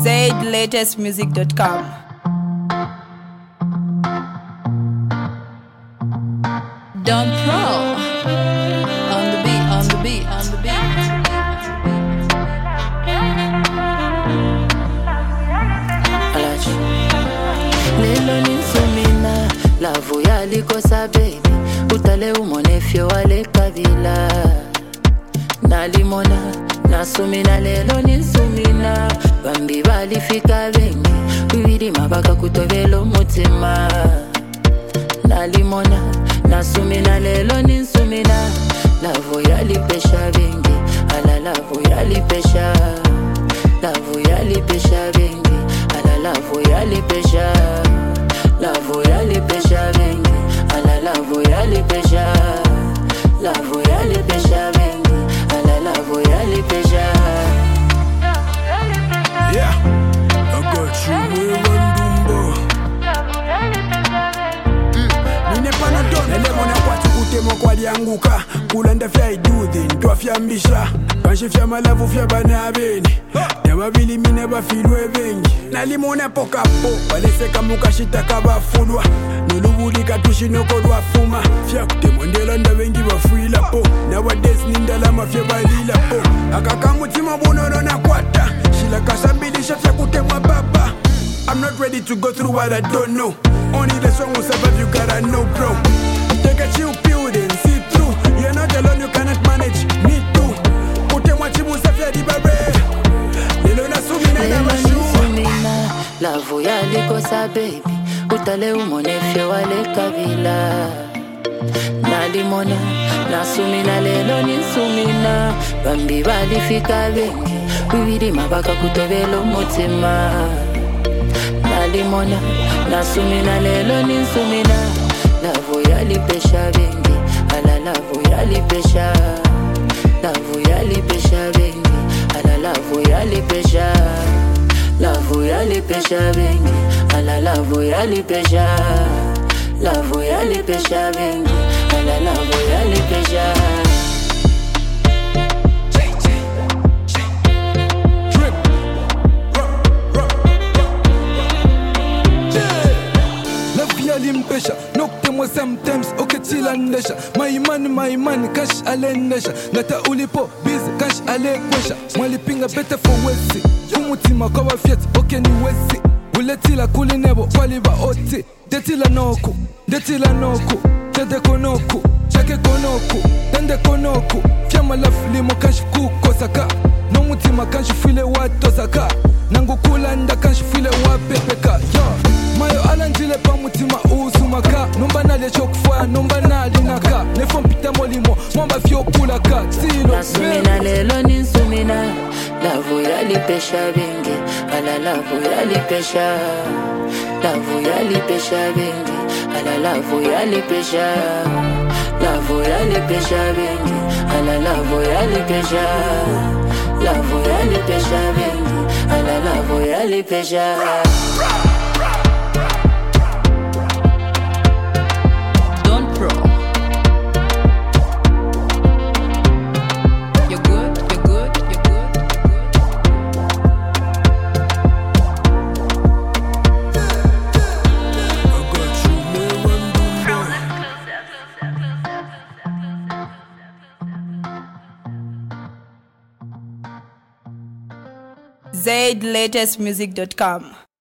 ZLatestmusic.com. Don Pro on the beat, on the beat, on the beat. Lelo ninsumina lavu yalikosa baby utale umonefyo wale kabila nalimona nasumina lelo ninsumina bambi balifika bengi bibiri mabaka kutobela umutima nalimona nasumina lelo ninsumina lavu yalipesha bengi ala lavu yalipesha bengi ala lavu yalipesha bengi ala lavu yalipesha bengi ala lavu yalipesha. Yeah, I got you Mwandumbo. Nine panadon elemona kwati kutemo kwa lianguka kulanda fya iduthi ntwa fya mbisha kanshe fya malavu fya banabeni yababili mine bafilwe bengi nalimona pokapo baleseka mukashita kabafulwa nulubulika tushinoko lwafuma fya kutemondela ndabengi bafuila po nawadesi nindalama fya balila po akakamutima bunono nakwata shilakashambilisha fya kutemwa baba. I'm not ready to go through what I don't know. Only the strong will survive, you gotta know, bro. Take a chill pill then see through. You're not alone, you cannot manage. Me too. Pute mwachimu safya di babe. Lelo na sumina na mashua. Lavu yalikosa baby utale umonefyo wale kabila nalimona nasumina lelo ninsumina bambi balifika bengi bibiri mabaka kutobela umutima nalimona nasumina lelo ninsumina lavu yalipesha bengi ala lavu yalipesha bengi ala lavu yalipesha bengi ala lavu yalipesha bengi ala lavu yalipesha. Limpesha nokte mo sometimes oketila ndesha my money cash alendesha ngata ulipo busy cash alekwesha mwalipinga better for wesi umutima kwa fiat okay ni wesi uletila kulinebo kwaliba oti detila noku tede konoku chake konoku tende konoku fyama laflimo cash kukosaka no mutima cash file watosaka nangu kulanda cash file wapepeka yo mayo alanjile pa mutima uzumaka nomba nale chokufwa nomba nali naka nefompita molimo mwamba fyo kulaka silo nasumina lelo ninsumina lavu yalipesha bengi ala lavu yalipesha bengi ala lavu yalipesha bengi ala lavu yalipesha bengi ala lavu yalipesha. ZLatestmusic.com.